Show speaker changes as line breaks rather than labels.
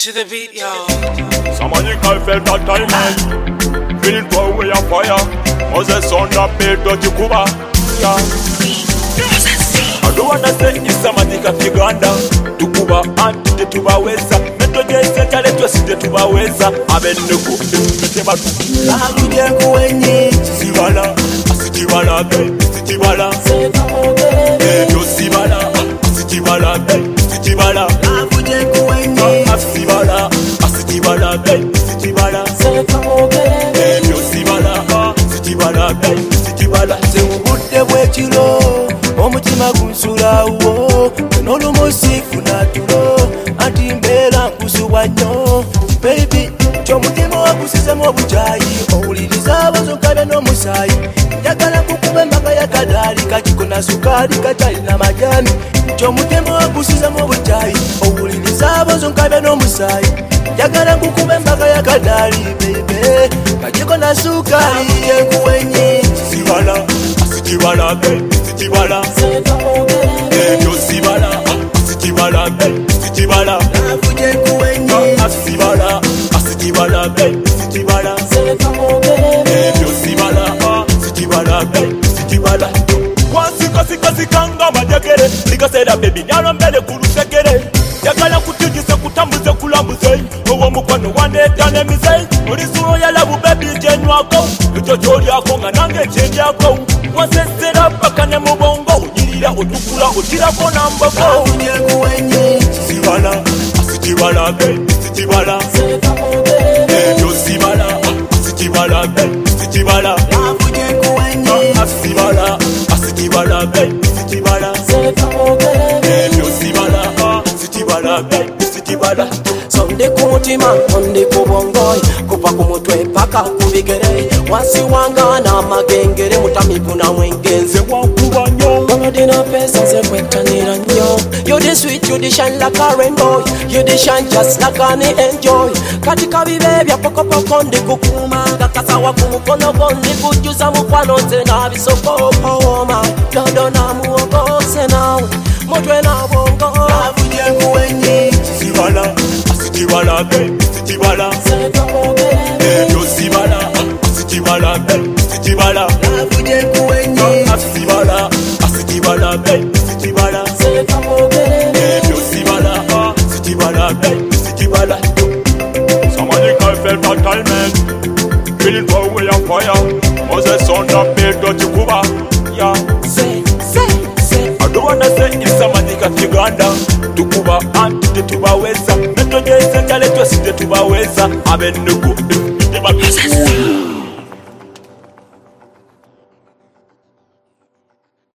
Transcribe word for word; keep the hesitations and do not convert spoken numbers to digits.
To the beat, yo.
Somebody can feel that time. Feeling for way of fire. Moses on the bed, don't you Cuba? Yeah. I don't wanna say it's somebody can figure out to Cuba and to Tuba Wesa. Metro Jesse, tell it to see the Tuba Wesa. I've been the good.
I could get going.
Sibala, Sibala, Sibala, Sibala, Sibala, Sibala,
I could get going.
Sibala, Sibala, Sibala, Sibala, Sibala,
Ubudde bwekiro omutima gunsulawo n'olumusifu natulo anti mbeera nkusubwa nnyo baby kyomutima wagusizemu obukyayi owuliriza abazonkabe n'omusaayi njagala kukuba embaga ya kadaali kakiko na sukaali kakyalina majani kyomutima wagusizemu obukyayi owuliriza abazonkabe n'omusaayi njagala kukuba embaga ya kadaali bebe kakiko na sukaali yekuwenye
Sibala, Sibala, Sibala, Ebyo Sibala, Sibala, Sibala,
nakuje kuwenye
Sibala, Sibala, Sibala, Ebyo Sibala, Sibala, Sibala. Wasika sika sikanga majagere, nikasera baby nyalo mbele kulusekere. Yakala kutujise kutambuze kulambuze, owo mukwano wanetane mise. Olisulo ya labu baby jenu wako, uchocho lyako nga nange jeni yako. Wasesera paka ne mubongo, ujirira otukula otira kona mbogo.
nakuje kuwenye
Sibala, Sibala, Sibala, Ebyo Sibala, Sibala, Sibala,
nakuje kuwenye
Sibala, Sibala, Sibala, Ebyo Sibala, Sibala, Sibala.
Sonde ku mutima, onde ku bongoy, kupa ku mutwe paka ku bigere. Wasi wanga na magengere, mutamivu na mwengenze
Wakuba nyo,
Dina pesa ze kwetanira nnyo. You the sweet, you the shine like a rainbow. You the shine just like an enjoy. Katika bibe bya poko poko ndi kukuma. Kakasawa kumukono bondi kujuza mukwano nze na bisoko. Oh my, dodo na muogo se nawe. Mutwe na bongo.
nakuje kuwenye
Sibala, Sibala, Sibala, Ebyo Sibala, Sibala, Sibala,
nakuje kuwenye
Sibala, Sibala, Sibala, Ebyo Sibala, Sibala, Sibala. Somebody can feel that time, man. Feeling for way of fire. Moses on the bed, don't you Cuba? Yeah.
Say, say, say.
I don't wanna say if somebody can figure out to Cuba and to Tuba Wesa. Metro Jesse, tell it to see the Tuba Wesa. I've been the good.